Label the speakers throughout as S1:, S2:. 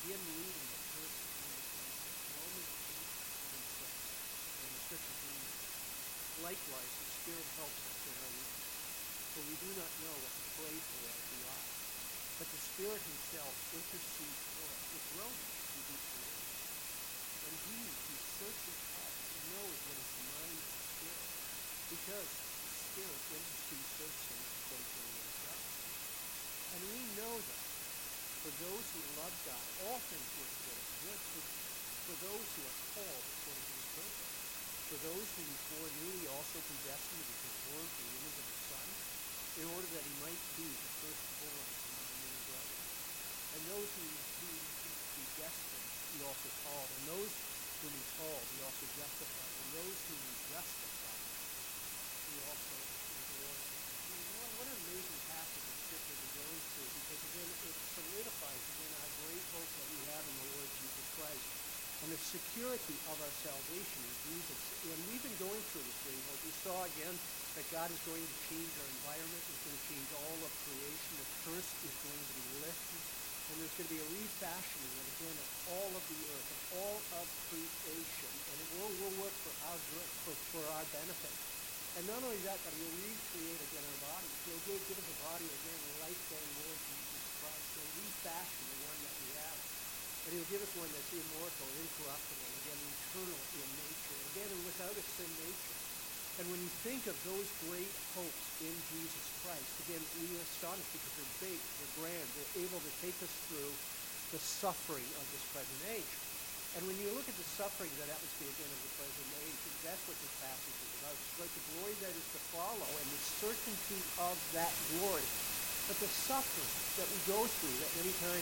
S1: begin reading at verse number 26. Romans 8:26. And the scripture reads, "Likewise, the Spirit helps us in our weakness, for we do not know what to pray for as we ought. But the Spirit himself intercedes for us with groanings too deep for words. And he who searches hearts knows what is the mind of the Spirit, because the Spirit intercedes for things according to the will of God. And we know that for those who love God, all things work together for good, for those who are called according to his purpose. For those whom he foreknew, he also predestined to be conformed to the image of his Son, in order that he might be the firstborn among many brethren. And those whom he predestined, he also called. And those whom he called, he also justified. And those whom he justified, he also glorified." What an amazing passage of Scripture we're going through, because again, it solidifies again our great hope that we have in the Lord Jesus Christ and the security of our salvation in Jesus. And we've been going through this great hope. We saw again that God is going to change our environment. He's going to change all of creation. The curse is going to be lifted. And there's going to be a refashioning of, again, of all of the earth, of all of creation. And it will work for our good, for our benefit. And not only that, but he'll recreate again our bodies. He'll give us a body again, a life-giving Lord Jesus Christ. He'll refashion the one that we have. And he'll give us one that's immortal, incorruptible, again, eternal in nature, again, and without a sin nature. And when you think of those great hopes in Jesus Christ, again, we are astonished because they're big, they're grand, they're able to take us through the suffering of this present age. And when you look at the suffering that happens to be again of the present age, that's what this passage is about. It's about the glory that is to follow and the certainty of that glory. But the suffering that we go through that many times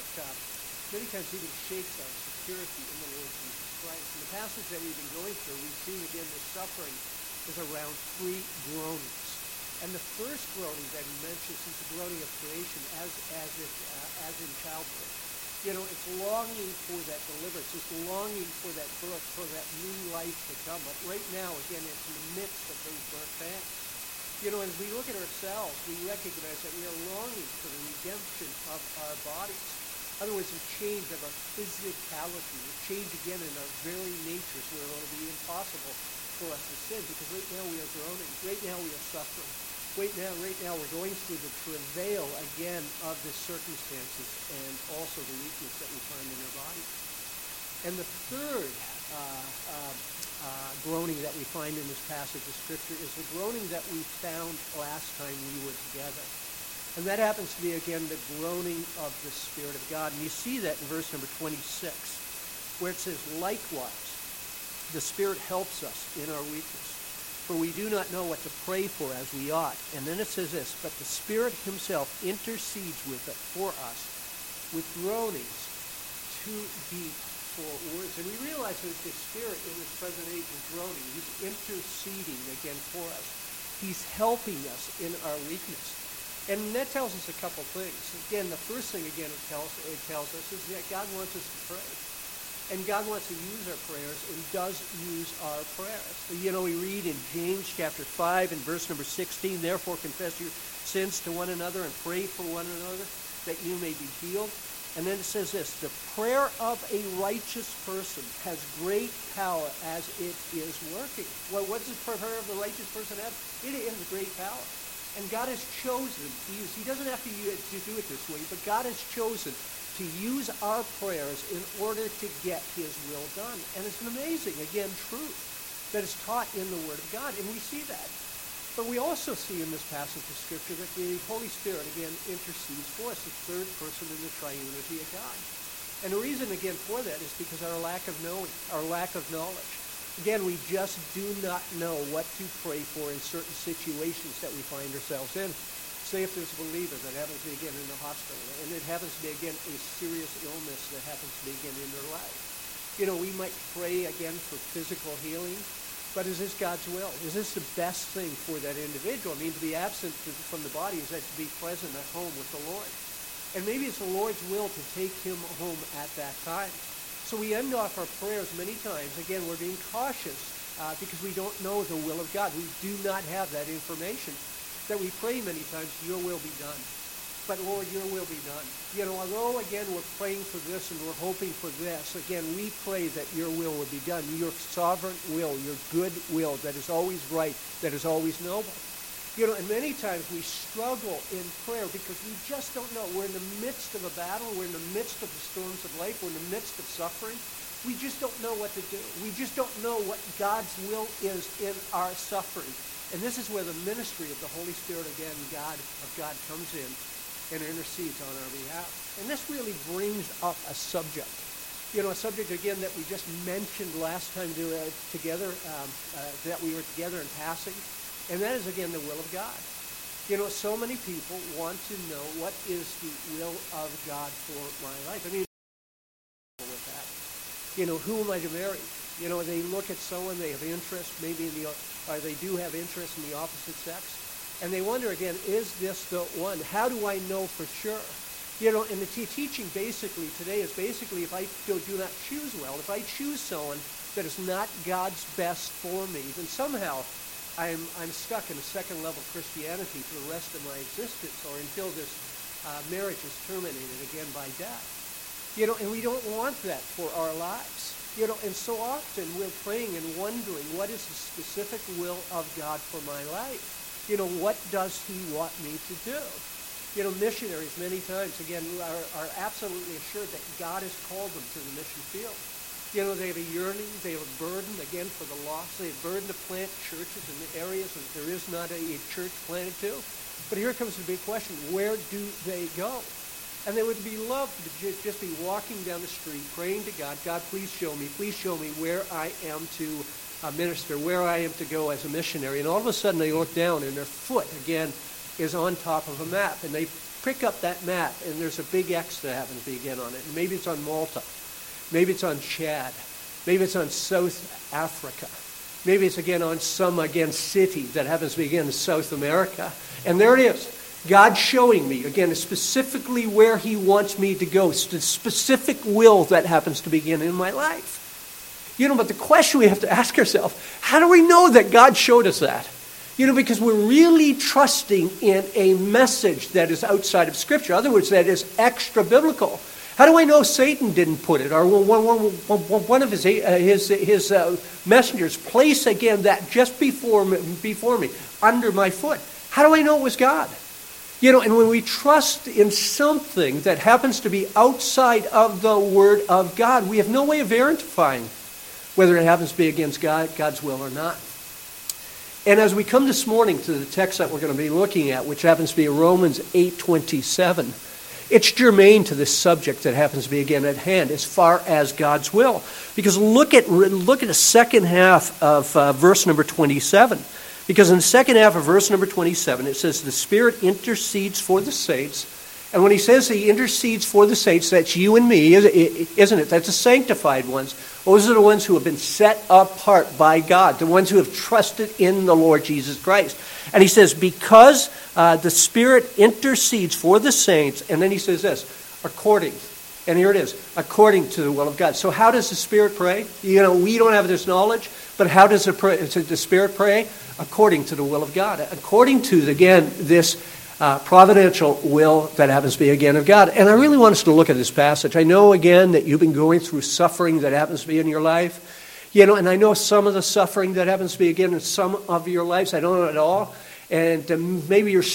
S1: even shakes our security in the Lord Jesus Christ. In the passage that we've been going through, we've seen again the suffering is around three groanings. And the first groaning that he mentions is the groaning of creation as in childbirth. You know, it's longing for that deliverance. It's longing for that birth, for that new life to come. But right now, again, it's in the midst of those birth pangs. You know, as we look at ourselves, we recognize that we are longing for the redemption of our bodies. In other words, a change of our physicality, a change again in our very natures where it will be impossible for us to sin, because right now we are groaning, right now we are suffering, right now we're going through the travail again of the circumstances and also the weakness that we find in our bodies. And the third groaning that we find in this passage of Scripture is the groaning that we found last time we were together. And that happens to be, again, the groaning of the Spirit of God. And you see that in verse number 26, where it says, "Likewise, the Spirit helps us in our weakness, for we do not know what to pray for as we ought." And then it says this, "But the Spirit himself intercedes for us with groanings too deep for words." And we realize that the Spirit in this present age is groaning. He's interceding again for us. He's helping us in our weakness. And that tells us a couple things. Again, the first thing, again, it tells us is that God wants us to pray. And God wants to use our prayers and does use our prayers. You know, we read in James chapter 5 and verse number 16, "Therefore confess your sins to one another and pray for one another that you may be healed." And then it says this, "The prayer of a righteous person has great power as it is working." Well, what does the prayer of the righteous person have? It has great power. And God has chosen to use, he doesn't have to do it this way, but God has chosen to use our prayers in order to get his will done. And it's an amazing, again, truth that is taught in the Word of God, and we see that. But we also see in this passage of Scripture that the Holy Spirit, again, intercedes for us, the third person in the triunity of God. And the reason, again, for that is because our lack of knowing, our lack of knowledge. Again, we just do not know what to pray for in certain situations that we find ourselves in. Say if there's a believer that happens to be, again, in the hospital, and it happens to be, again, a serious illness that happens to be, again, in their life. You know, we might pray, again, for physical healing, but is this God's will? Is this the best thing for that individual? I mean, to be absent from the body is that to be present at home with the Lord. And maybe it's the Lord's will to take him home at that time. So we end off our prayers many times. Again, we're being cautious because we don't know the will of God. We do not have that information. That we pray many times, your will be done. but Lord, your will be done. Although, again, we're praying for this and we're hoping for this, again, we pray that your will will be done, your sovereign will, your good will that is always right, that is always noble. And many times we struggle in prayer because we just don't know. We're in the midst of a battle. We're in the midst of the storms of life. We're in the midst of suffering. We just don't know what to do. We just don't know what God's will is in our suffering. And this is where the ministry of the Holy Spirit, again, God comes in and intercedes on our behalf. And this really brings up a subject. A subject, again, that we just mentioned last time together, that we were together in passing. And that is, again, the will of God. So many people want to know what is the will of God for my life. I mean, with that. Who am I to marry? They look at someone, they have interest, maybe or they do have interest in the opposite sex. And they wonder, again, is this the one? How do I know for sure? And the teaching basically today is basically if I do not choose well, if I choose someone that is not God's best for me, then somehow I'm stuck in a second-level Christianity for the rest of my existence, or until this marriage is terminated again by death. And we don't want that for our lives. And so often we're praying and wondering, what is the specific will of God for my life? What does he want me to do? Missionaries many times, again, are absolutely assured that God has called them to the mission field. They have a yearning, they have a burden, again, for the lost. They have a burden to plant churches in the areas that there is not a church planted to. But here comes the big question, where do they go? And they would be loved to just be walking down the street, praying to God, God, please show me where I am to minister, where I am to go as a missionary. And all of a sudden they look down and their foot, again, is on top of a map. And they pick up that map and there's a big X that happens to be again on it. And maybe it's on Malta. Maybe it's on Chad. Maybe it's on South Africa. Maybe it's again on some, city that happens to be again in South America. And there it is. God showing me, again, specifically where he wants me to go. The specific will that happens to begin in my life. But the question we have to ask ourselves, how do we know that God showed us that? Because we're really trusting in a message that is outside of Scripture. In other words, that is extra biblical. How do I know Satan didn't put it? Or one of his messengers place again that just before me, under my foot. How do I know it was God? And when we trust in something that happens to be outside of the Word of God, we have no way of verifying whether it happens to be against God's will or not. And as we come this morning to the text that we're going to be looking at, which happens to be Romans 8:27, it's germane to this subject that happens to be again at hand as far as God's will. Because look at the second half of verse number 27. Because in the second half of verse number 27, it says, the Spirit intercedes for the saints. And when he says he intercedes for the saints, that's you and me, isn't it? That's the sanctified ones. Those are the ones who have been set apart by God, the ones who have trusted in the Lord Jesus Christ. And he says, because the Spirit intercedes for the saints, and then he says this, according, and here it is, according to the will of God. So how does the Spirit pray? We don't have this knowledge, but how does the Spirit pray? According to the will of God. According to, again, this providential will that happens to be, again, of God. And I really want us to look at this passage. I know, again, that you've been going through suffering that happens to be in your life. And I know some of the suffering that happens to be, again, in some of your lives. I don't know it all. And maybe you're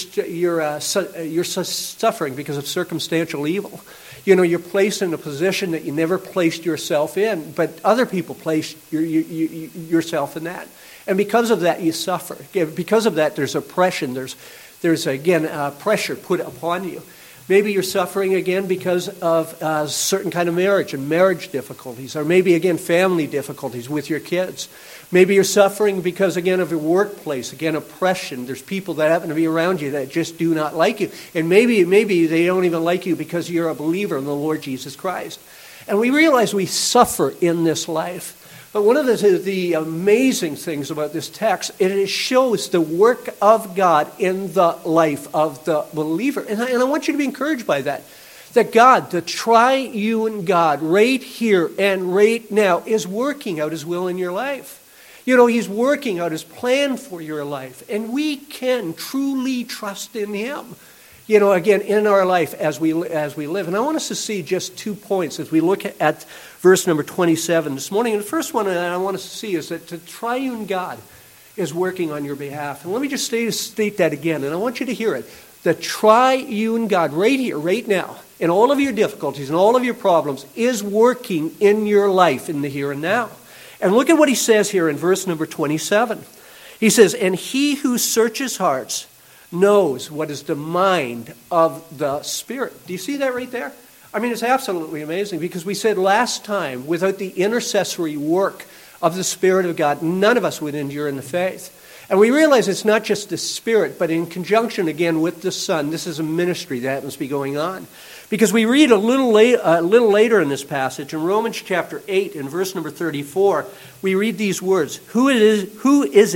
S1: suffering because of circumstantial evil. You're placed in a position that you never placed yourself in, but other people placed yourself in that. And because of that, you suffer. Because of that, there's oppression. There's again, pressure put upon you. Maybe you're suffering again because of a certain kind of marriage and marriage difficulties, or maybe again family difficulties with your kids. Maybe you're suffering because again of your workplace, again oppression. There's people that happen to be around you that just do not like you, and maybe they don't even like you because you're a believer in the Lord Jesus Christ. And we realize we suffer in this life. But one of the amazing things about this text, it shows the work of God in the life of the believer. And I want you to be encouraged by that. That God, the triune God, right here and right now, is working out his will in your life. He's working out his plan for your life. And we can truly trust in him. again, in our life as we live. And I want us to see just 2 points as we look at verse number 27 this morning. And the first one that I want us to see is that the triune God is working on your behalf. And let me just state that again, and I want you to hear it. The triune God, right here, right now, in all of your difficulties and all of your problems, is working in your life in the here and now. And look at what he says here in verse number 27. He says, and he who searches hearts knows what is the mind of the Spirit. Do you see that right there? I mean, it's absolutely amazing, because we said last time, without the intercessory work of the Spirit of God, none of us would endure in the faith. And we realize it's not just the Spirit, but in conjunction again with the Son. This is a ministry that happens to be going on. Because we read a little later in this passage, in Romans chapter 8, in verse number 34, we read these words, Who is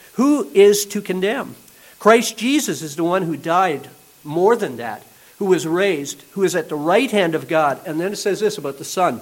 S1: to condemn? Christ Jesus is the one who died, more than that, who was raised, who is at the right hand of God. And then it says this about the Son,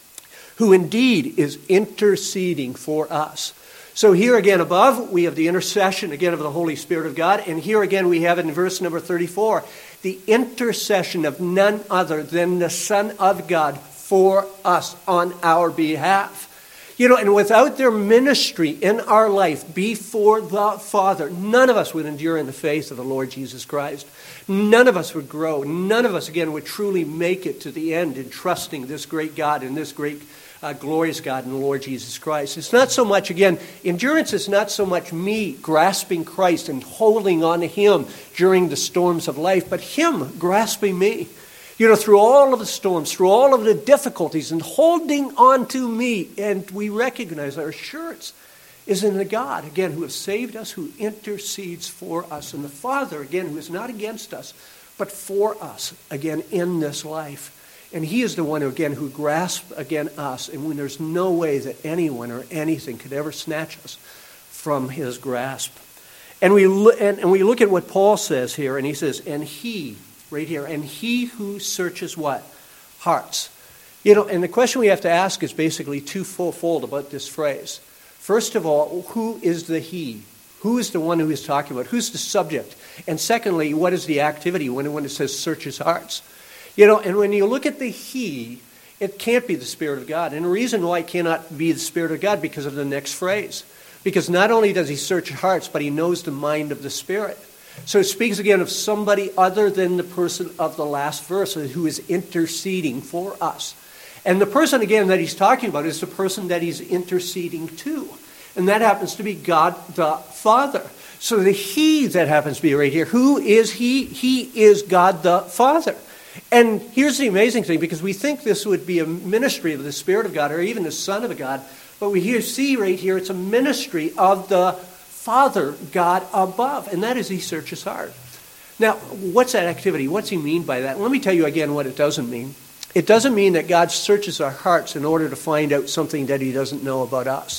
S1: who indeed is interceding for us. So here again above, we have the intercession again of the Holy Spirit of God. And here again we have it in verse number 34, the intercession of none other than the Son of God for us on our behalf. And without their ministry in our life before the Father, none of us would endure in the faith of the Lord Jesus Christ. None of us would grow. None of us, again, would truly make it to the end in trusting this great God and this great glorious God in the Lord Jesus Christ. It's not so much, again, endurance is not so much me grasping Christ and holding on to Him during the storms of life, but Him grasping me. Through all of the storms, through all of the difficulties, and holding on to me. And we recognize our assurance is in the God, again, who has saved us, who intercedes for us. And the Father, again, who is not against us, but for us, again, in this life. And He is the one, again, who grasps, again, us. And when there's no way that anyone or anything could ever snatch us from His grasp. And we look at what Paul says here, and he says, and He... right here, and He who searches what? Hearts. And the question we have to ask is basically twofold about this phrase. First of all, who is the He? Who is the one who is talking about? Who's the subject? And secondly, what is the activity when it says searches hearts? And when you look at the He, it can't be the Spirit of God. And the reason why it cannot be the Spirit of God, because of the next phrase. Because not only does He search hearts, but He knows the mind of the Spirit. So it speaks again of somebody other than the person of the last verse who is interceding for us. And the person, again, that he's talking about is the person that he's interceding to. And that happens to be God the Father. So the He that happens to be right here, who is He? He is God the Father. And here's the amazing thing, because we think this would be a ministry of the Spirit of God or even the Son of God. But we see right here it's a ministry of the Father, God above, and that is He searches heart. Now, what's that activity? What's He mean by that? Let me tell you again what it doesn't mean. It doesn't mean that God searches our hearts in order to find out something that He doesn't know about us.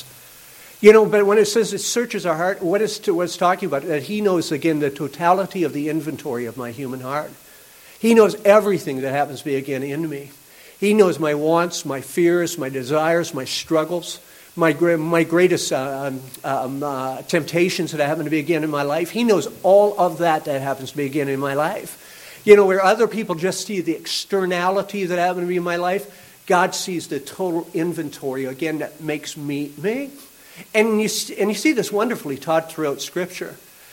S1: But when it says it searches our heart, what it's talking about? That He knows, again, the totality of the inventory of my human heart. He knows everything that happens to be, again, in me. He knows my wants, my fears, my desires, my struggles, my greatest temptations that happen to be, again, in my life. He knows all of that happens to be, again, in my life. Where other people just see the externality that happen to be in my life, God sees the total inventory, again, that makes me me. And you see this wonderfully taught throughout Scripture.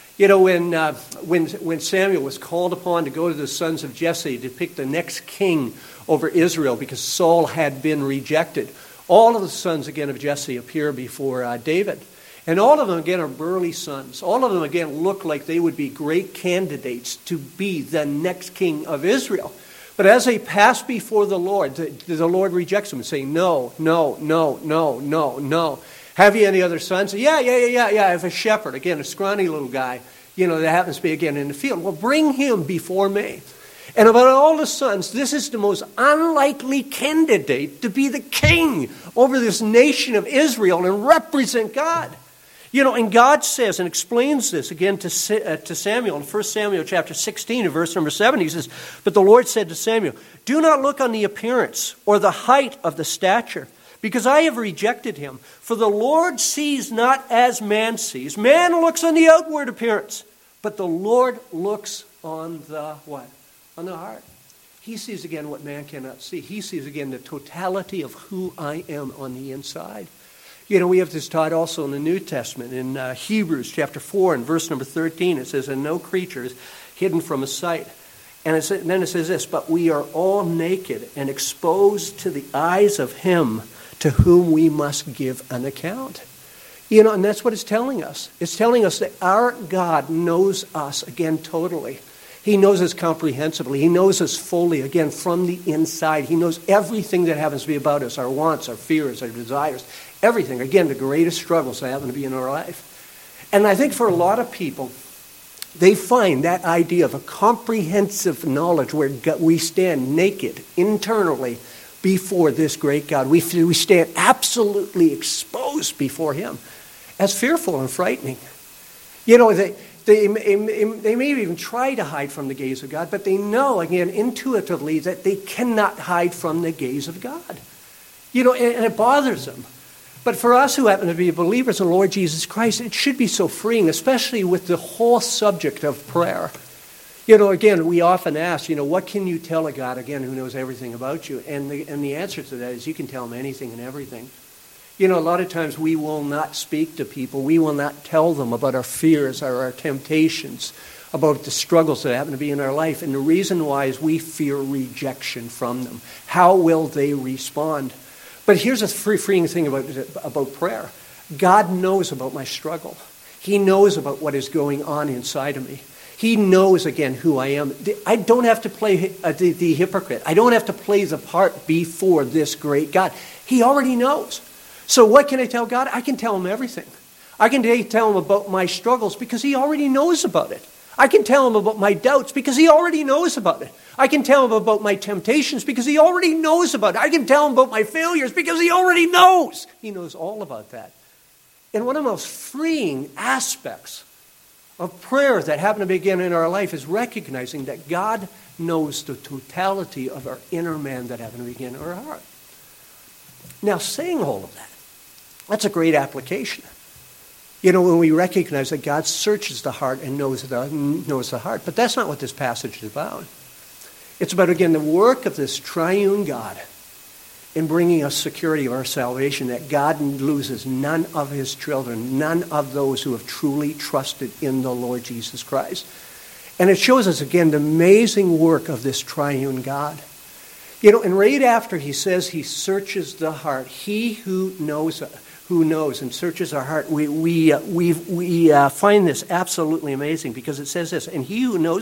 S1: When Samuel was called upon to go to the sons of Jesse to pick the next king over Israel because Saul had been rejected, all of the sons, again, of Jesse appear before David. And all of them, again, are burly sons. All of them, again, look like they would be great candidates to be the next king of Israel. But as they pass before the Lord rejects them and saying, no, no, no, no, no, no. Have you any other sons? Yeah. I have a shepherd, again, a scrawny little guy, that happens to be, again, in the field. Well, bring him before me. And about all the sons, this is the most unlikely candidate to be the king over this nation of Israel and represent God. And God says and explains this again to Samuel in 1 Samuel chapter 16 and verse number 7. He says, but the Lord said to Samuel, do not look on the appearance or the height of the stature, because I have rejected him. For the Lord sees not as man sees. Man looks on the outward appearance, but the Lord looks
S2: on the what? On the heart. He sees again what man cannot see. He sees again the totality of who I am on the inside. You know, we have this taught also in the New Testament. In Hebrews chapter 4 and verse number 13, it says, and no creature is hidden from his sight. And then it says this, but we are all naked and exposed to the eyes of him to whom we must give an account. You know, and that's what it's telling us. It's telling us that our God knows us, again, totally. He knows us comprehensively. He knows us fully, again, from the inside. He knows everything that happens to be about us, our wants, our fears, our desires, everything. Again, the greatest struggles that happen to be in our life. And I think for a lot of people, they find that idea of a comprehensive knowledge where we stand naked internally before this great God. We stand absolutely exposed before him as fearful and frightening. You know, they may even try to hide from the gaze of God, but they know, again, intuitively that they cannot hide from the gaze of God. You know, and it bothers them. But for us who happen to be believers in the Lord Jesus Christ, it should be so freeing, especially with the whole subject of prayer. You know, again, we often ask, you know, what can you tell a God, again, who knows everything about you? And the answer to that is you can tell him anything and everything. You know, a lot of times we will not speak to people. We will not tell them about our fears or our temptations, about the struggles that happen to be in our life. And the reason why is we fear rejection from them. How will they respond? But here's a freeing thing about prayer. God knows about my struggle. He knows about what is going on inside of me. He knows, again, who I am. I don't have to play the hypocrite. I don't have to play the part before this great God. He already knows. So what can I tell God? I can tell him everything. I can tell him about my struggles because he already knows about it. I can tell him about my doubts because he already knows about it. I can tell him about my temptations because he already knows about it. I can tell him about my failures because he already knows. He knows all about that. And one of the most freeing aspects of prayer that happen to begin in our life is recognizing that God knows the totality of our inner man that happen to begin in our heart. Now, saying all of that, that's a great application. You know, when we recognize that God searches the heart and knows the heart. But that's not what this passage is about. It's about, again, the work of this triune God in bringing us security of our salvation, that God loses none of his children, none of those who have truly trusted in the Lord Jesus Christ. And it shows us, again, the amazing work of this triune God. You know, and right after he says he searches the heart, he who knows and searches our heart, we find this absolutely amazing because it says this, and he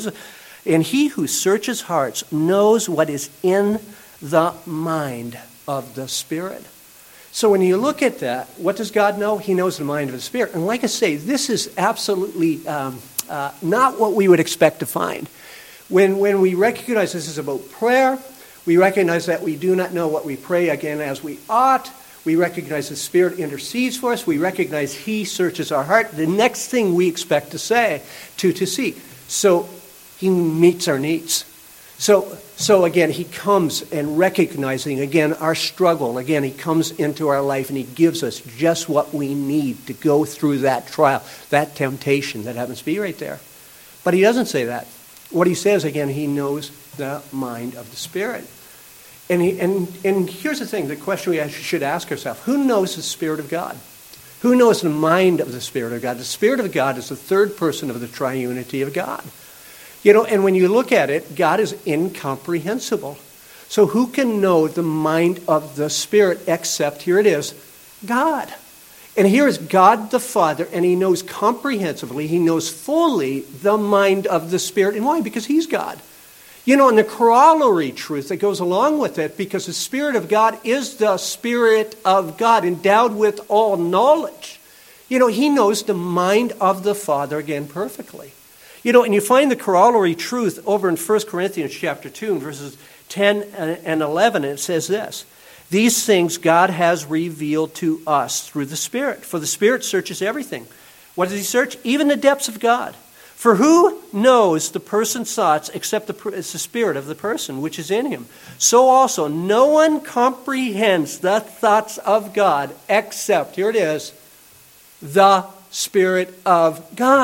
S2: who searches hearts knows what is in the mind of the Spirit. So when you look at that, what does God know? He knows the mind of the Spirit. And like I say, this is absolutely not what we would expect to find. When we recognize this is about prayer, we recognize that we do not know what we pray again as we ought. We recognize the Spirit intercedes for us. We recognize he searches our heart. The next thing we expect to see. So he meets our needs. So again, he comes and recognizing, again, our struggle. Again, he comes into our life and he gives us just what we need to go through that trial, that temptation that happens to be right there. But he doesn't say that. What he says, again, he knows the mind of the Spirit. And here's the thing, the question we should ask ourselves. Who knows the Spirit of God? Who knows the mind of the Spirit of God? The Spirit of God is the third person of the triunity of God. You know, and when you look at it, God is incomprehensible. So who can know the mind of the Spirit except, here it is, God. And here is God the Father, and he knows comprehensively, he knows fully the mind of the Spirit. And why? Because he's God. You know, and the corollary truth that goes along with it, because the Spirit of God is the Spirit of God, endowed with all knowledge. You know, he knows the mind of the Father, again, perfectly. You know, and you find the corollary truth over in 1 Corinthians chapter 2, verses 10 and 11, and it says this: these things God has revealed to us through the Spirit. For the Spirit searches everything. What does he search? Even the depths of God. For who knows the person's thoughts except it's the spirit of the person which is in him? So also, no one comprehends the thoughts of God except, here it is, the Spirit of God.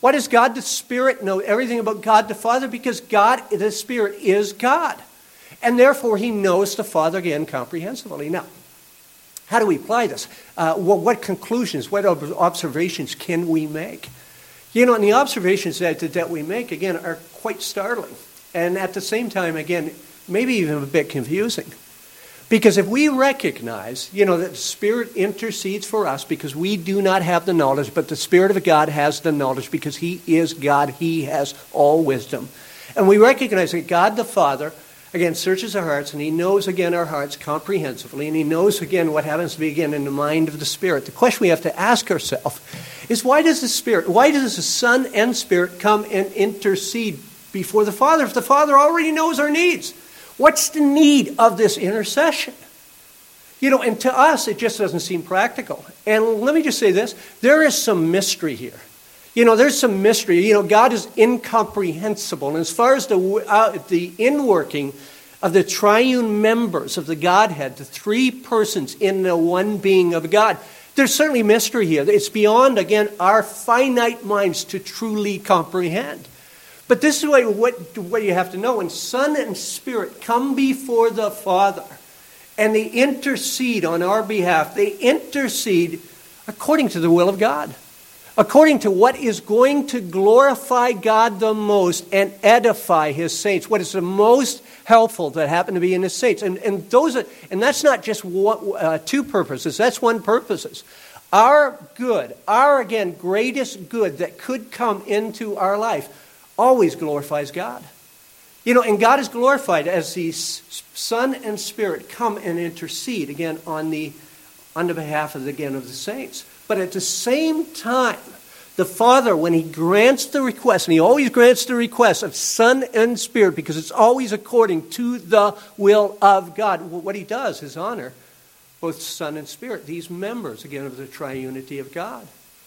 S2: Why does God the Spirit know everything about God the Father? Because God the Spirit is God. And therefore, he knows the Father again comprehensively. Now, how do we apply this? What conclusions, what observations can we make? And the observations that we make, again, are quite startling. And at the same time, again, maybe even a bit confusing. Because if we recognize, that the Spirit intercedes for us because we do not have the knowledge, but the Spirit of God has the knowledge because he is God, he has all wisdom. And we recognize that God the Father, again, searches our hearts, and he knows, again, our hearts comprehensively, and he knows, again, what happens to be, again, in the mind of the Spirit. The question we have to ask ourselves is, why does the Son and Spirit come and intercede before the Father if the Father already knows our needs? What's the need of this intercession? And to us, it just doesn't seem practical. And let me just say this. There is some mystery here. There's some mystery. God is incomprehensible. And as far as the inworking of the triune members of the Godhead, the three persons in the one being of God, there's certainly mystery here. It's beyond, again, our finite minds to truly comprehend. But this is what you have to know. When Son and Spirit come before the Father and they intercede on our behalf, they intercede according to the will of God, according to what is going to glorify God the most and edify his saints, what is the most helpful that happen to be in his saints. And that's not just two purposes, that's one purpose. Our good, again, greatest good that could come into our life always glorifies God. And God is glorified as the Son and Spirit come and intercede, again, on the behalf of the saints. But at the same time, the Father, when he grants the request, and he always grants the request of Son and Spirit, because it's always according to the will of God, what he does is honor both Son and Spirit, these members, again, of the triunity of God.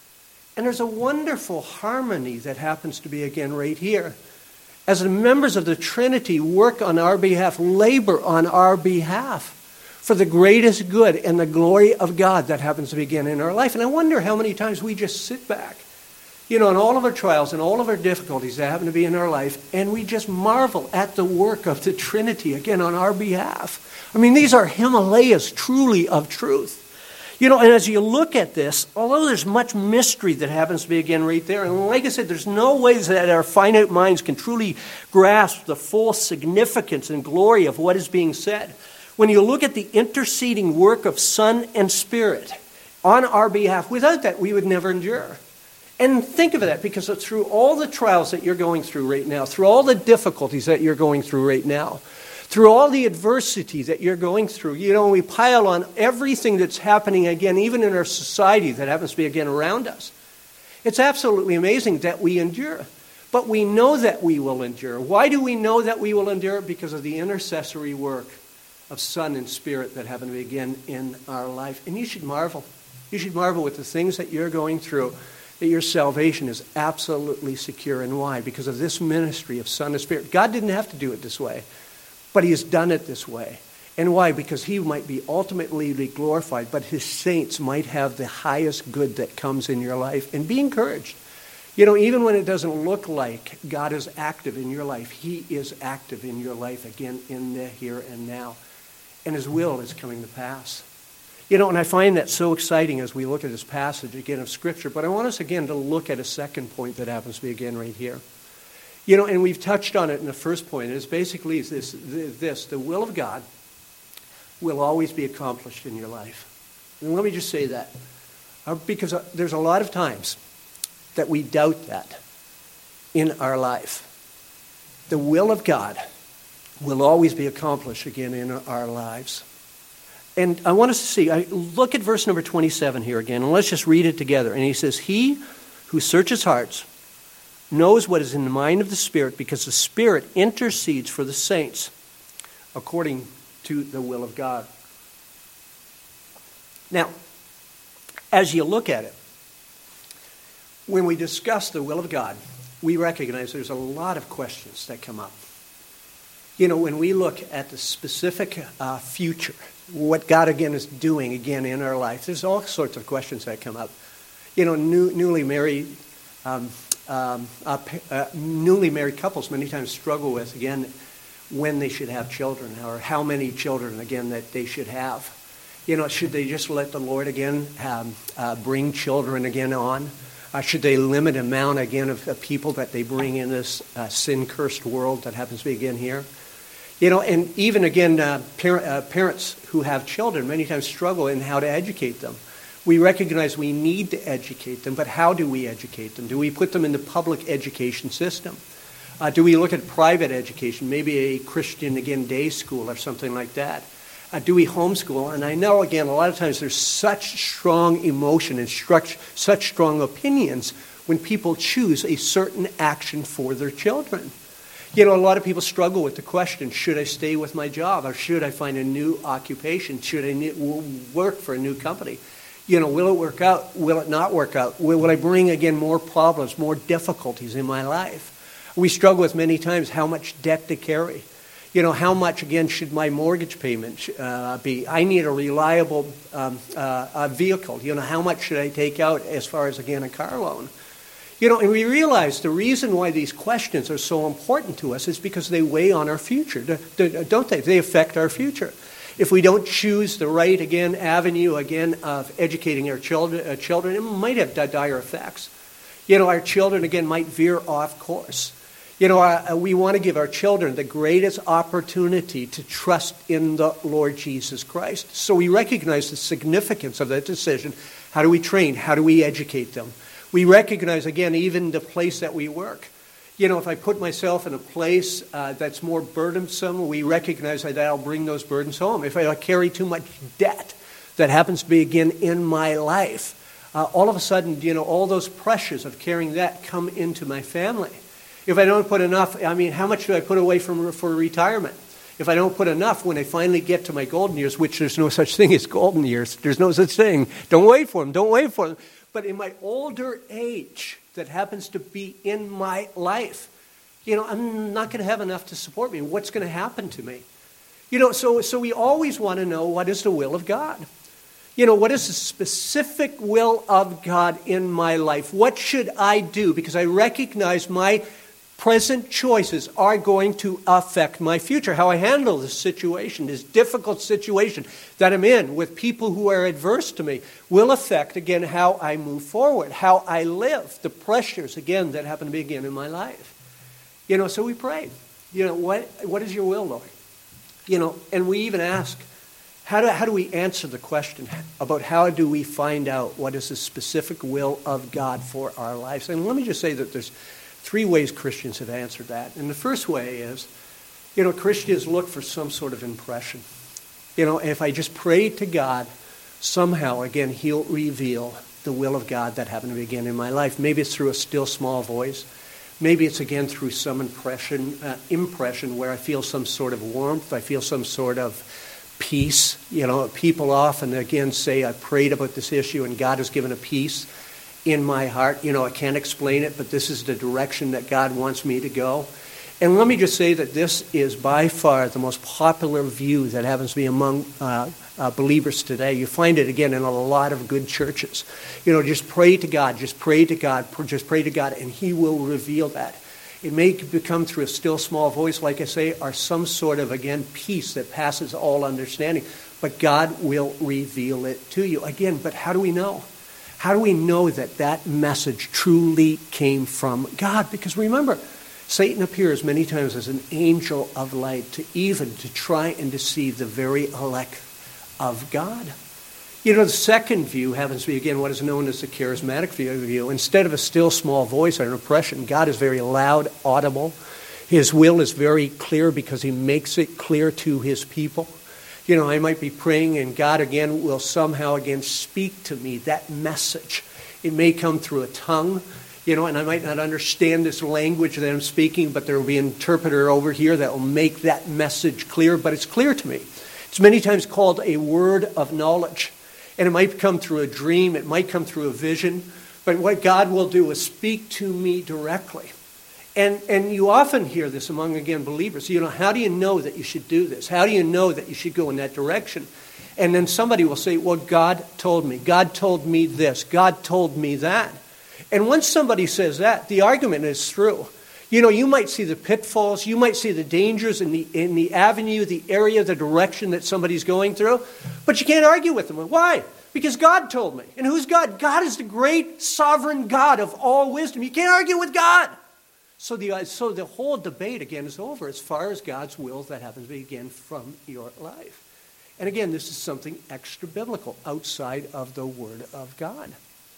S2: And there's a wonderful harmony that happens to be, again, right here. As the members of the Trinity work on our behalf, labor on our behalf for the greatest good and the glory of God that happens to be, again, in our life. And I wonder how many times we just sit back, in all of our trials and all of our difficulties that happen to be in our life, and we just marvel at the work of the Trinity, again, on our behalf. I mean, these are Himalayas truly of truth. And as you look at this, although there's much mystery that happens to be, again, right there, and like I said, there's no ways that our finite minds can truly grasp the full significance and glory of what is being said. When you look at the interceding work of Son and Spirit on our behalf, without that, we would never endure. And think of that, because through all the trials that you're going through right now, through all the difficulties that you're going through right now, through all the adversity that you're going through, we pile on everything that's happening, again, even in our society that happens to be, again, around us. It's absolutely amazing that we endure. But we know that we will endure. Why do we know that we will endure? Because of the intercessory work of Son and Spirit that happen to be, again, in our life. And you should marvel. You should marvel with the things that you're going through, that your salvation is absolutely secure. And why? Because of this ministry of Son and Spirit. God didn't have to do it this way, but he has done it this way. And why? Because he might be ultimately glorified, but his saints might have the highest good that comes in your life. And be encouraged. Even when it doesn't look like God is active in your life, he is active in your life, again, in the here and now. And his will is coming to pass. And I find that so exciting as we look at this passage, again, of Scripture. But I want us, again, to look at a second point that happens to be, again, right here. And we've touched on it in the first point. It's basically this: the will of God will always be accomplished in your life. And let me just say that, because there's a lot of times that we doubt that in our life. The will of God will always be accomplished, again, in our lives. And I want us to see, look at verse number 27 here again, and let's just read it together. And he says, "He who searches hearts knows what is in the mind of the Spirit, because the Spirit intercedes for the saints according to the will of God." Now, as you look at it, when we discuss the will of God, we recognize there's a lot of questions that come up. When we look at the specific future, what God, again, is doing, again, in our life, there's all sorts of questions that come up. Newly married newly married couples many times struggle with, again, when they should have children, or how many children, again, that they should have. Should they just let the Lord, again, bring children, again, on? Should they limit the amount, again, of people that they bring in this sin-cursed world that happens to be, again, here? And even, again, parents who have children many times struggle in how to educate them. We recognize we need to educate them, but how do we educate them? Do we put them in the public education system? Do we look at private education, maybe a Christian, again, day school or something like that? Do we homeschool? And I know, again, a lot of times there's such strong emotion and such strong opinions when people choose a certain action for their children. A lot of people struggle with the question, should I stay with my job, or should I find a new occupation? Should I work for a new company? Will it work out? Will it not work out? Will I bring, again, more problems, more difficulties in my life? We struggle with many times how much debt to carry. How much, again, should my mortgage payment be? I need a reliable vehicle. How much should I take out as far as, again, a car loan? And we realize the reason why these questions are so important to us is because they weigh on our future, don't they? They affect our future. If we don't choose the right, again, avenue, again, of educating our children, it might have dire effects. Our children, again, might veer off course. We want to give our children the greatest opportunity to trust in the Lord Jesus Christ. So we recognize the significance of that decision. How do we train? How do we educate them? We recognize, again, even the place that we work. If I put myself in a place that's more burdensome, we recognize that I'll bring those burdens home. If I carry too much debt that happens to be, again, in my life, all of a sudden, all those pressures of carrying that come into my family. If I don't put enough, how much do I put away for retirement? If I don't put enough, when I finally get to my golden years, which there's no such thing as golden years, there's no such thing. Don't wait for them. But in my older age that happens to be in my life, I'm not going to have enough to support me. What's going to happen to me? So we always want to know, what is the will of God? What is the specific will of God in my life? What should I do? Because I recognize my present choices are going to affect my future. How I handle this situation, this difficult situation that I'm in with people who are adverse to me, will affect, again, how I move forward, how I live, the pressures, again, that happen to be, again, in my life. So we pray, what is your will, Lord? And we even ask, how do we answer the question about how do we find out what is the specific will of God for our lives? And let me just say that there's 3 ways Christians have answered that. And the first way is, Christians look for some sort of impression. If I just pray to God, somehow, again, He'll reveal the will of God that happened to be, again, in my life. Maybe it's through a still small voice. Maybe it's, again, through some impression where I feel some sort of warmth. I feel some sort of peace. People often, again, say, I prayed about this issue and God has given a peace in my heart. I can't explain it, but this is the direction that God wants me to go. And let me just say that this is by far the most popular view that happens to be among believers today. You find it, again, in a lot of good churches. Just pray to God, just pray to God, just pray to God, and He will reveal that. It may become through a still small voice, like I say, or some sort of, again, peace that passes all understanding. But God will reveal it to you. Again, but how do we know? How do we know that that message truly came from God? Because remember, Satan appears many times as an angel of light to try and deceive the very elect of God. The second view happens to be, again, what is known as the charismatic view. Instead of a still small voice or an impression, God is very loud, audible. His will is very clear because He makes it clear to His people. I might be praying and God, again, will somehow, again, speak to me that message. It may come through a tongue, and I might not understand this language that I'm speaking, but there will be an interpreter over here that will make that message clear, but it's clear to me. It's many times called a word of knowledge, and it might come through a dream, it might come through a vision, but what God will do is speak to me directly. And you often hear this among, again, believers. How do you know that you should do this? How do you know that you should go in that direction? And then somebody will say, well, God told me. God told me this. God told me that. And once somebody says that, the argument is through. You might see the pitfalls, you might see the dangers in the avenue, the area, the direction that somebody's going through, but you can't argue with them. Why? Because God told me. And who's God? God is the great sovereign God of all wisdom. You can't argue with God. So the whole debate, again, is over as far as God's will that happens to be, again, from your life. And again, this is something extra biblical, outside of the Word of God.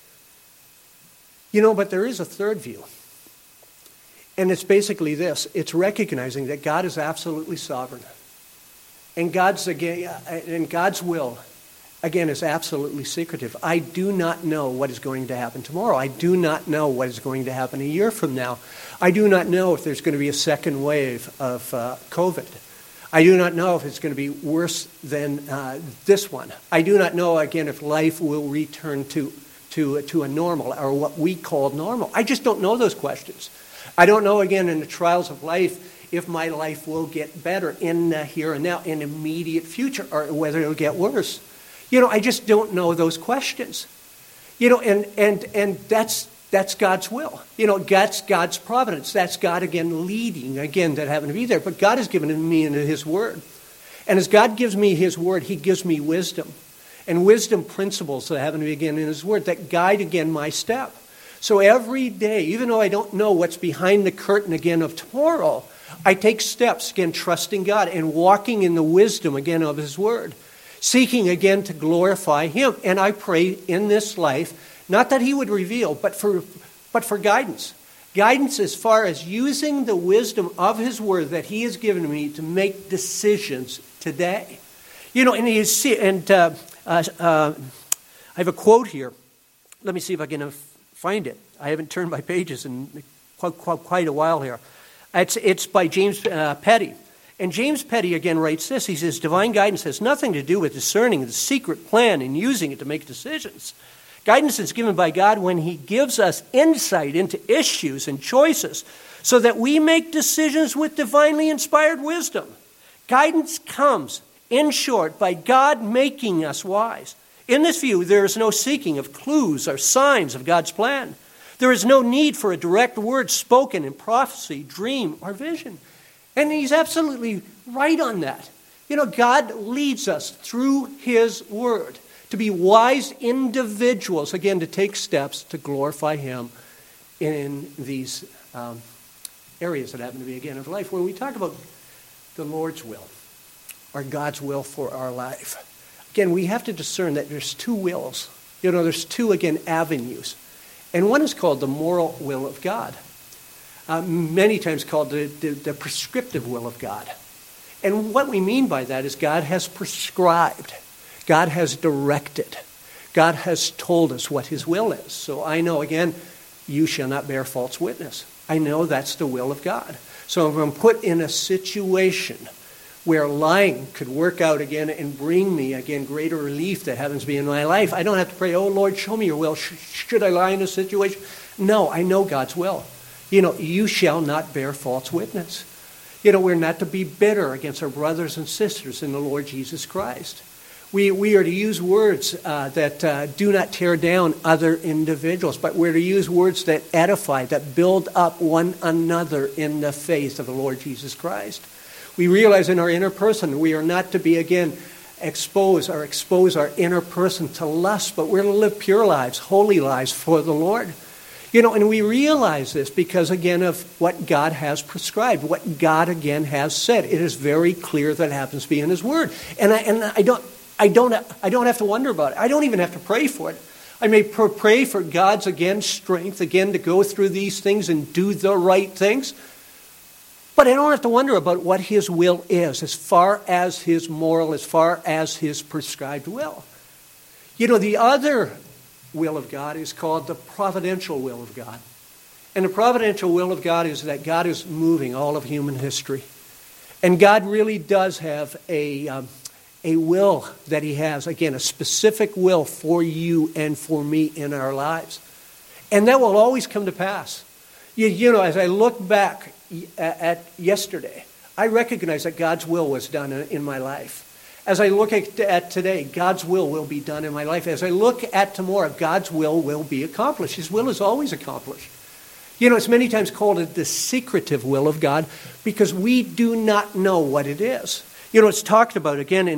S2: But there is a third view. And it's basically this. It's recognizing that God is absolutely sovereign. And God's will, again, is absolutely secretive. I do not know what is going to happen tomorrow. I do not know what is going to happen a year from now. I do not know if there's going to be a second wave of COVID. I do not know if it's going to be worse than this one. I do not know, again, if life will return to a normal, or what we call normal. I just don't know those questions. I don't know, again, in the trials of life, if my life will get better in the here and now, in immediate future, or whether it'll get worse. I just don't know those questions. And that's God's will. That's God's providence. That's God, again, leading, again, that happen to be there. But God has given me in His Word. And as God gives me His Word, He gives me wisdom. And wisdom principles that happen to be, again, in His Word that guide, again, my step. So every day, even though I don't know what's behind the curtain, again, of tomorrow, I take steps, again, trusting God and walking in the wisdom, again, of His Word. Seeking, again, to glorify Him. And I pray in this life, not that He would reveal, but for guidance. Guidance as far as using the wisdom of His Word that He has given me to make decisions today. I have a quote here. Let me see if I can find it. I haven't turned my pages in quite a while here. It's by James Petty. And James Petty again writes this. He says, divine guidance has nothing to do with discerning the secret plan and using it to make decisions. Guidance is given by God when He gives us insight into issues and choices so that we make decisions with divinely inspired wisdom. Guidance comes, in short, by God making us wise. In this view, there is no seeking of clues or signs of God's plan. There is no need for a direct word spoken in prophecy, dream, or vision. And he's absolutely right on that. God leads us through His Word to be wise individuals, again, to take steps to glorify Him in these areas that happen to be, again, of life. When we talk about the Lord's will, or God's will for our life, again, we have to discern that there's two wills. There's two, again, avenues. And one is called the moral will of God. Many times called the prescriptive will of God. And what we mean by that is God has prescribed. God has directed. God has told us what His will is. So I know, again, you shall not bear false witness. I know that's the will of God. So if I'm put in a situation where lying could work out again and bring me, again, greater relief that happens to be in my life, I don't have to pray, oh, Lord, show me your will. Should I lie in a situation? No, I know God's will. You shall not bear false witness. We're not to be bitter against our brothers and sisters in the Lord Jesus Christ. We are to use words that do not tear down other individuals, but we're to use words that edify, that build up one another in the faith of the Lord Jesus Christ. We realize in our inner person we are not to be, again, expose our inner person to lust, but we're to live pure lives, holy lives for the Lord. And we realize this because, again, of what God has prescribed, what God, again, has said. It is very clear that it happens to be in His Word. And I don't have to wonder about it. I don't even have to pray for it. I may pray for God's, again, strength, again, to go through these things and do the right things. But I don't have to wonder about what His will is as far as His moral, as far as His prescribed will. The other will of God is called the providential will of God. And the providential will of God is that God is moving all of human history. And God really does have a will that He has, again, a specific will for you and for me in our lives. And that will always come to pass. As I look back at yesterday, I recognize that God's will was done in my life. As I look at today, God's will be done in my life. As I look at tomorrow, God's will be accomplished. His will is always accomplished. You know, it's many times called the secretive will of God because we do not know what it is. You know, it's talked about again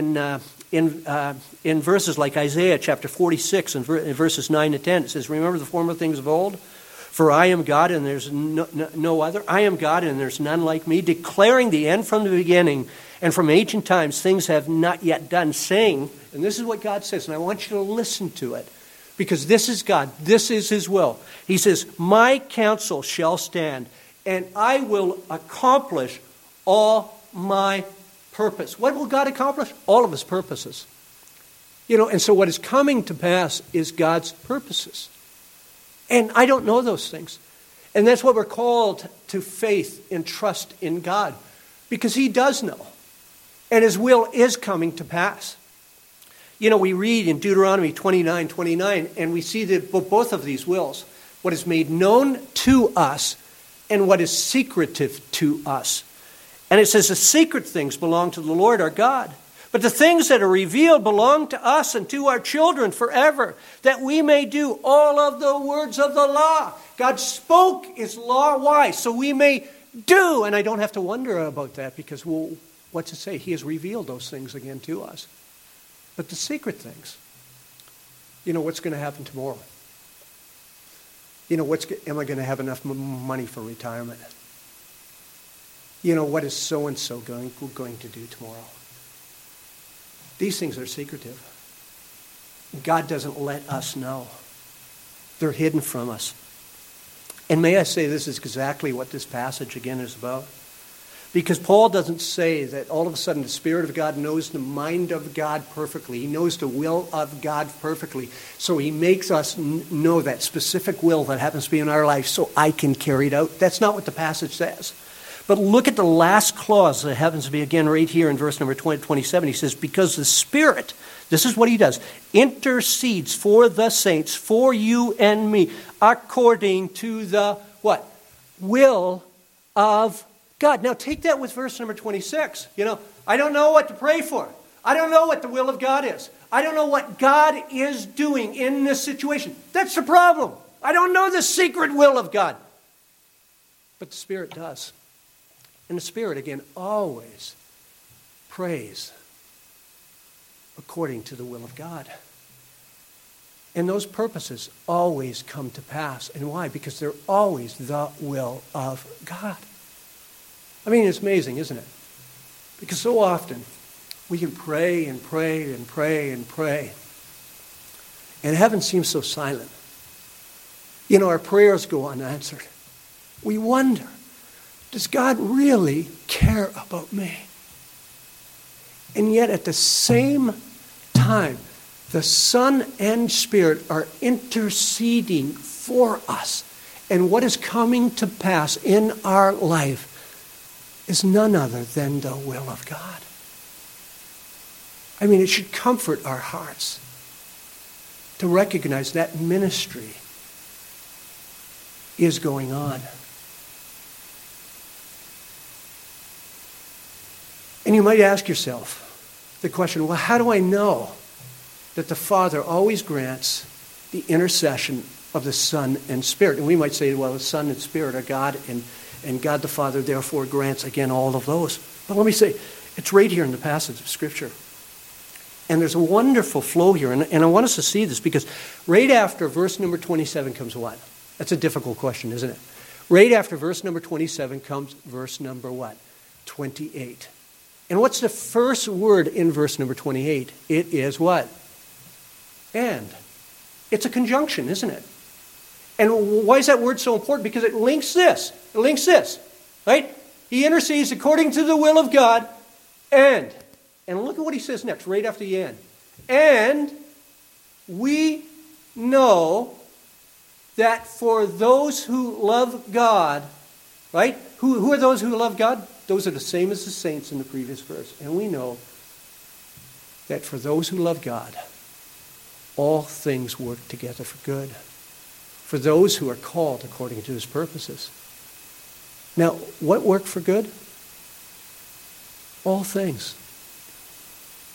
S2: in verses like Isaiah chapter 46 and verses 9 to 10. It says, remember the former things of old? For I am God and there's no other. I am God and there's none like me, declaring the end from the beginning and from ancient times things have not yet done, saying, and this is what God says, and I want you to listen to it, because this is God, this is His will. He says, my counsel shall stand, and I will accomplish all my purpose. What will God accomplish? All of His purposes. You know, and so what is coming to pass is God's purposes. And I don't know those things. And that's what we're called to faith and trust in God, because He does know. And His will is coming to pass. You know, we read in Deuteronomy 29:29, and we see that both of these wills, what is made known to us and what is secretive to us. And it says the secret things belong to the Lord our God, but the things that are revealed belong to us and to our children forever, that we may do all of the words of the law. God spoke His law. Why? So we may do. And I don't have to wonder about that because, well, what's it say? He has revealed those things again to us. But the secret things, you know, what's going to happen tomorrow? You know, am I going to have enough money for retirement? You know, what is so-and-so going to do tomorrow? These things are secretive. God doesn't let us know. They're hidden from us. And may I say this is exactly what this passage again is about. Because Paul doesn't say that all of a sudden the Spirit of God knows the mind of God perfectly. He knows the will of God perfectly. So He makes us know that specific will that happens to be in our life so I can carry it out. That's not what the passage says. But look at the last clause that happens to be again right here in verse number 27. He says, because the Spirit, this is what He does, intercedes for the saints, for you and me, according to the what? Will of God. Now take that with verse number 26. You know, I don't know what to pray for. I don't know what the will of God is. I don't know what God is doing in this situation. That's the problem. I don't know the secret will of God. But the Spirit does. And the Spirit, again, always prays according to the will of God. And those purposes always come to pass. And why? Because they're always the will of God. I mean, it's amazing, isn't it? Because so often we can pray and pray and pray and pray. And heaven seems so silent. You know, our prayers go unanswered. We wonder, does God really care about me? And yet at the same time, the Son and Spirit are interceding for us. And what is coming to pass in our life is none other than the will of God. I mean, it should comfort our hearts to recognize that ministry is going on. And you might ask yourself the question, well, how do I know that the Father always grants the intercession of the Son and Spirit? And we might say, well, the Son and Spirit are God, and God the Father therefore grants, again, all of those. But let me say, it's right here in the passage of Scripture. And there's a wonderful flow here, and I want us to see this, because right after verse number 27 comes what? That's a difficult question, isn't it? Right after verse number 27 comes verse number what? 28. And what's the first word in verse number 28? It is what? And. It's a conjunction, isn't it? And why is that word so important? Because it links this. It links this. Right? He intercedes according to the will of God. And look at what he says next, right after the end. And we know that for those who love God, right? Who are those who love God? Those are the same as the saints in the previous verse. And we know that for those who love God, all things work together for good. For those who are called according to His purposes. Now, what work for good? All things.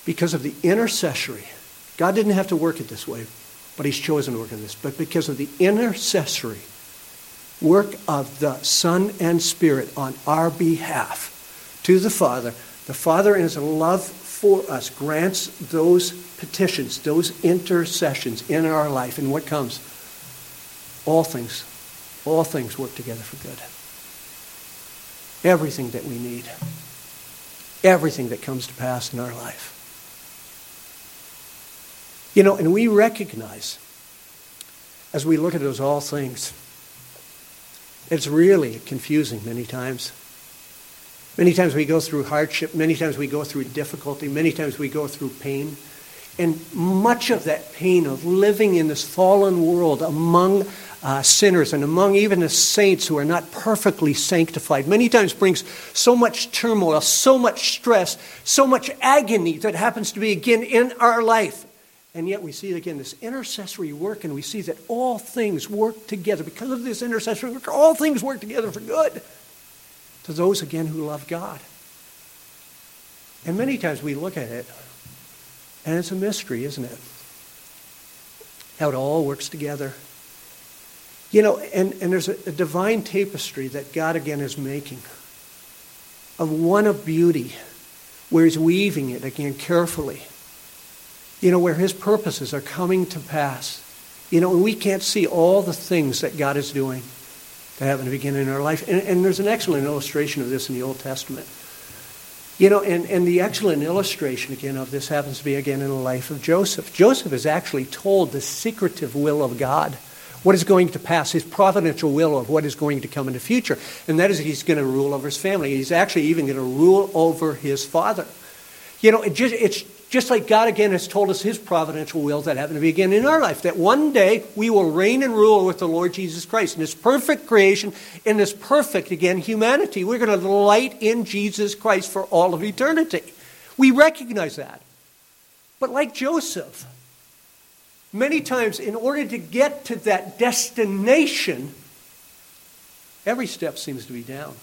S2: because of the intercessory. God didn't have to work it this way, but he's chosen to work in this. But because of the intercessory work of the Son and Spirit on our behalf to the Father in his love for us grants those petitions, those intercessions in our life. And what comes? All things work together for good. Everything that we need. Everything that comes to pass in our life. And we recognize, as we look at those all things, it's really confusing many times. Many times we go through hardship. Many times we go through difficulty. Many times we go through pain. And much of that pain of living in this fallen world among sinners and among even the saints who are not perfectly sanctified many times brings so much turmoil, so much stress, so much agony that happens to be again in our life. And yet we see again this intercessory work, and we see that all things work together. Because of this intercessory work, all things work together for good to those again who love God. And many times we look at it, and it's a mystery, isn't it? How it all works together. And there's a divine tapestry that God again is making of one of beauty, where he's weaving it again carefully. Where his purposes are coming to pass. And we can't see all the things that God is doing that happen to begin in our life. And there's an excellent illustration of this in the Old Testament. And the excellent illustration again of this happens to be again in the life of Joseph. Joseph is actually told the secretive will of God, what is going to pass, his providential will of what is going to come in the future. And that is he's going to rule over his family. He's actually even going to rule over his father. It's just like God again has told us his providential will that happen to be again in our life, that one day we will reign and rule with the Lord Jesus Christ. In this perfect creation, in this perfect, again, humanity, we're going to delight in Jesus Christ for all of eternity. We recognize that. But like Joseph, many times in order to get to that destination, every step seems to be down.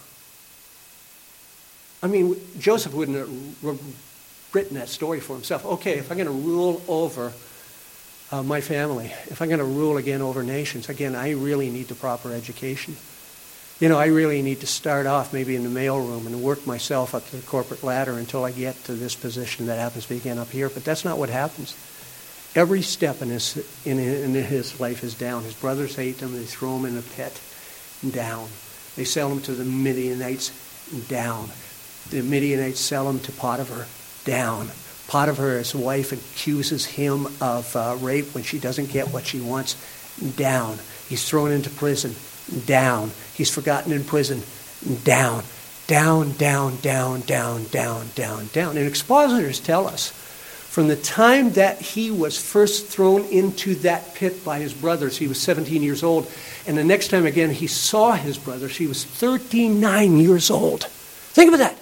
S2: Joseph wouldn't have written that story for himself. Okay, if I'm going to rule over my family, if I'm going to rule again over nations, again, I really need the proper education. I really need to start off maybe in the mailroom and work myself up to the corporate ladder until I get to this position that happens to be again up here. But that's not what happens. Every step in his life is down. His brothers hate him. They throw him in a pit. Down. They sell him to the Midianites. Down. The Midianites sell him to Potiphar. Down. Potiphar, his wife, accuses him of rape when she doesn't get what she wants. Down. He's thrown into prison. Down. He's forgotten in prison. Down. Down, down, down, down, down, down, down. And expositors tell us, from the time that he was first thrown into that pit by his brothers, he was 17 years old. And the next time again he saw his brothers, he was 39 years old. Think about that.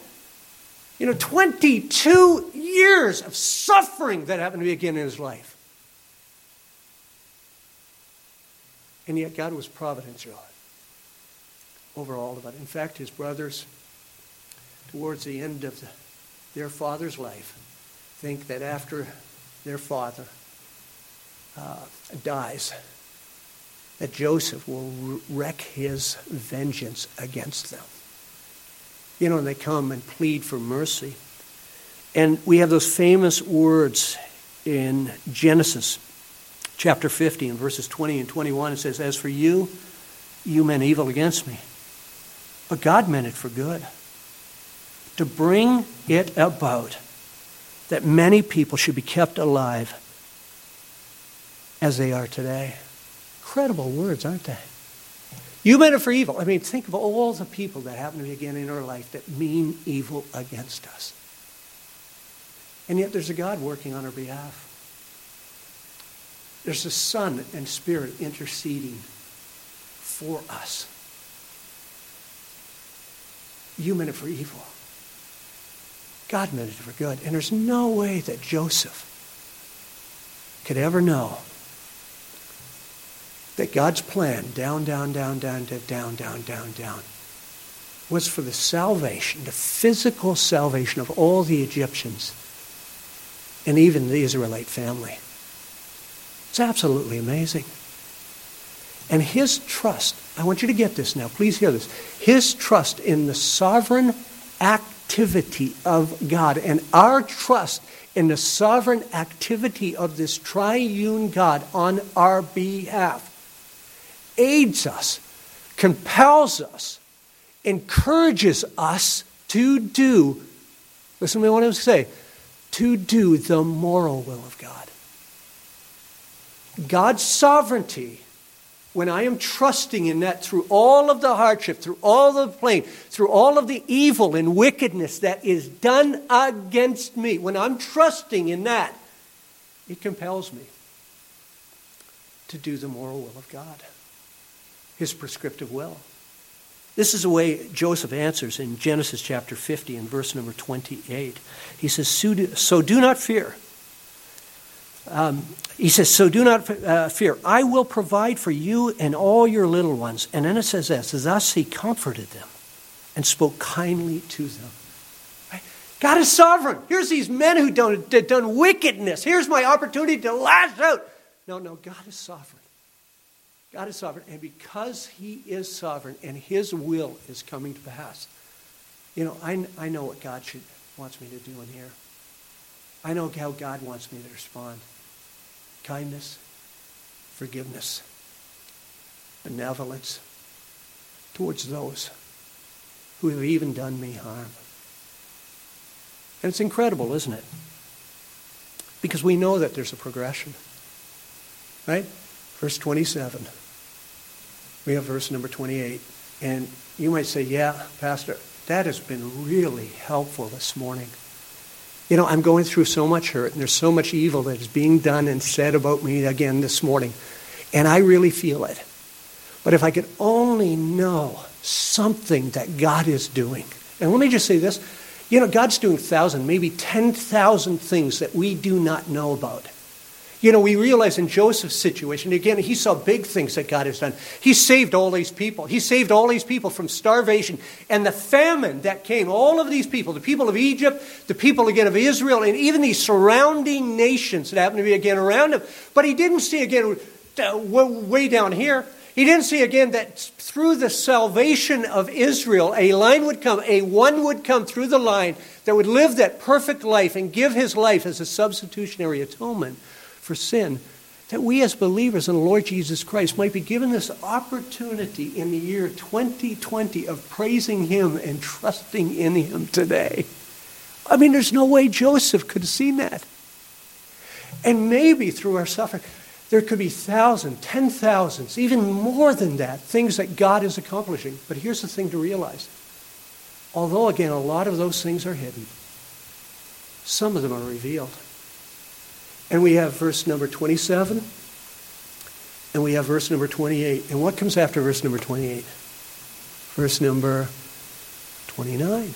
S2: 22 years of suffering that happened to be again in his life. And yet God was providential over all of it. In fact, his brothers, towards the end of their father's life, think that after their father dies, that Joseph will wreak his vengeance against them. And they come and plead for mercy. And we have those famous words in Genesis chapter 50 and verses 20 and 21. It says, "As for you, you meant evil against me, but God meant it for good, to bring it about that many people should be kept alive as they are today." Incredible words, aren't they? You meant it for evil. Think of all the people that happen to be again in our life that mean evil against us. And yet there's a God working on our behalf. There's the Son and Spirit interceding for us. You meant it for evil. God meant it for good. And there's no way that Joseph could ever know that God's plan, down, down, down, down, down, down, down, down, was for the salvation, the physical salvation of all the Egyptians and even the Israelite family. It's absolutely amazing. And his trust, I want you to get this now, please hear this. His trust in the sovereign activity of God and our trust in the sovereign activity of this triune God on our behalf aids us, compels us, encourages us to do, listen to what I want to say, to do the moral will of God. God's sovereignty, when I am trusting in that through all of the hardship, through all the pain, through all of the evil and wickedness that is done against me, when I'm trusting in that, it compels me to do the moral will of God, his prescriptive will. This is the way Joseph answers in Genesis chapter 50 and verse number 28. He says, so do not fear. He says, so do not fear. I will provide for you and all your little ones. And then it says this, thus he comforted them and spoke kindly to them. Right? God is sovereign. Here's these men who done wickedness. Here's my opportunity to lash out. No, God is sovereign. God is sovereign. And because he is sovereign and his will is coming to pass, I know what God wants me to do in here. I know how God wants me to respond. Kindness, forgiveness, benevolence towards those who have even done me harm. And it's incredible, isn't it? Because we know that there's a progression. Right? Verse 27. We have verse number 28. And you might say, yeah, Pastor, that has been really helpful this morning. I'm going through so much hurt, and there's so much evil that is being done and said about me again this morning. And I really feel it. But if I could only know something that God is doing. And let me just say this. God's doing 1,000, maybe 10,000 things that we do not know about. We realize in Joseph's situation, again, he saw big things that God has done. He saved all these people. He saved all these people from starvation and the famine that came. All of these people, the people of Egypt, the people again of Israel, and even these surrounding nations that happened to be again around him. But he didn't see again, way down here, he didn't see again that through the salvation of Israel, a one would come through the line that would live that perfect life and give his life as a substitutionary atonement for sin, that we as believers in the Lord Jesus Christ might be given this opportunity in the year 2020 of praising him and trusting in him today. There's no way Joseph could have seen that. And maybe through our suffering, there could be thousands, 10,000s, even more than that, things that God is accomplishing. But here's the thing to realize. Although, again, a lot of those things are hidden, some of them are revealed. And we have verse number 27, and we have verse number 28. And what comes after verse number 28? Verse number 29.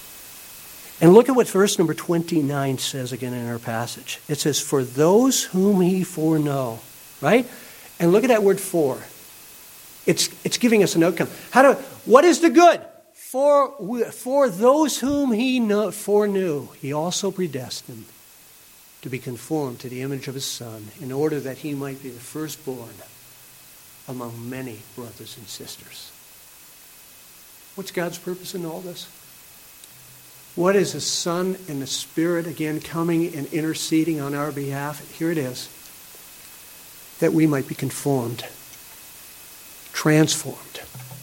S2: And look at what verse number 29 says again in our passage. It says, for those whom he foreknow, right? And look at that word for. It's giving us an outcome. What is the good? For those whom he foreknew, he also predestined to be conformed to the image of his Son, in order that he might be the firstborn among many brothers and sisters. What's God's purpose in all this? What is the Son and the Spirit, again, coming and interceding on our behalf? Here it is. That we might be conformed, transformed,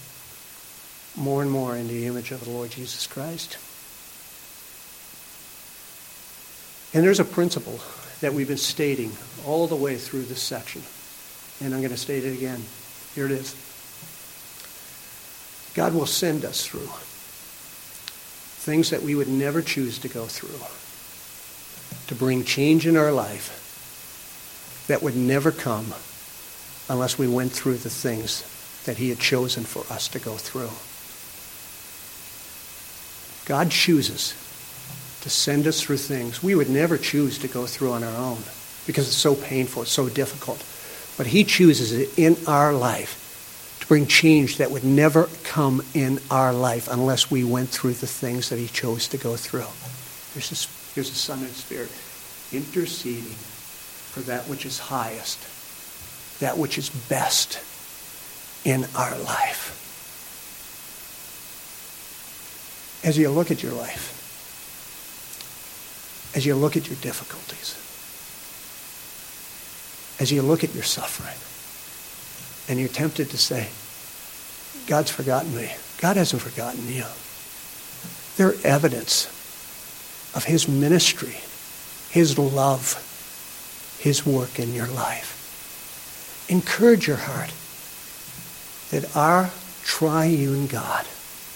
S2: more and more into the image of the Lord Jesus Christ. And there's a principle that we've been stating all the way through this section. And I'm going to state it again. Here it is. God will send us through things that we would never choose to go through to bring change in our life that would never come unless we went through the things that he had chosen for us to go through. God chooses to send us through things we would never choose to go through on our own because it's so painful, it's so difficult. But he chooses it in our life to bring change that would never come in our life unless we went through the things that he chose to go through. Here's the Son and the Spirit. interceding for that which is highest, that which is best in our life. As you look at your life, as you look at your difficulties, as you look at your suffering, and you're tempted to say, God's forgotten me. God hasn't forgotten you. They're evidence of his ministry, his love, his work in your life. Encourage your heart that our triune God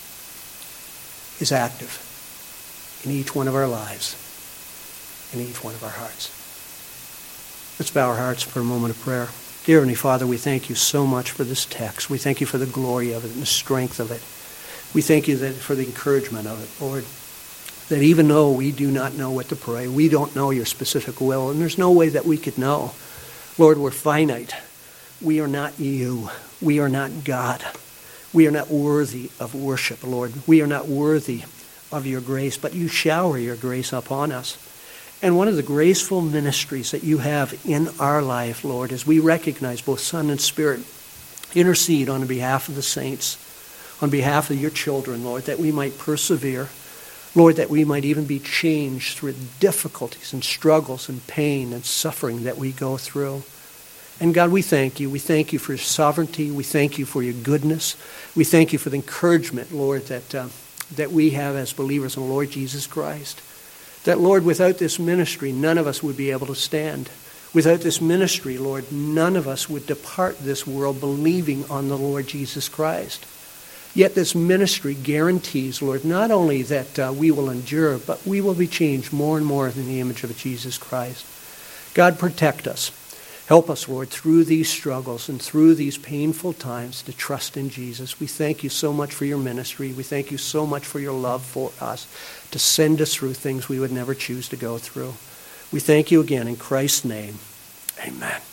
S2: is active in each one of our lives, in each one of our hearts. Let's bow our hearts for a moment of prayer. Dear Heavenly Father, we thank you so much for this text. We thank you for the glory of it and the strength of it. We thank you for the encouragement of it, Lord, that even though we do not know what to pray, we don't know your specific will, and there's no way that we could know. Lord, we're finite. We are not you. We are not God. We are not worthy of worship, Lord. We are not worthy of your grace, but you shower your grace upon us. And one of the graceful ministries that you have in our life, Lord, is we recognize both Son and Spirit intercede on behalf of the saints, on behalf of your children, Lord, that we might persevere, Lord, that we might even be changed through difficulties and struggles and pain and suffering that we go through. And God, we thank you. We thank you for your sovereignty. We thank you for your goodness. We thank you for the encouragement, Lord, that we have as believers in the Lord Jesus Christ. That, Lord, without this ministry, none of us would be able to stand. Without this ministry, Lord, none of us would depart this world believing on the Lord Jesus Christ. Yet this ministry guarantees, Lord, not only that we will endure, but we will be changed more and more in the image of Jesus Christ. God, protect us. Help us, Lord, through these struggles and through these painful times to trust in Jesus. We thank you so much for your ministry. We thank you so much for your love for us, to send us through things we would never choose to go through. We thank you again in Christ's name. Amen.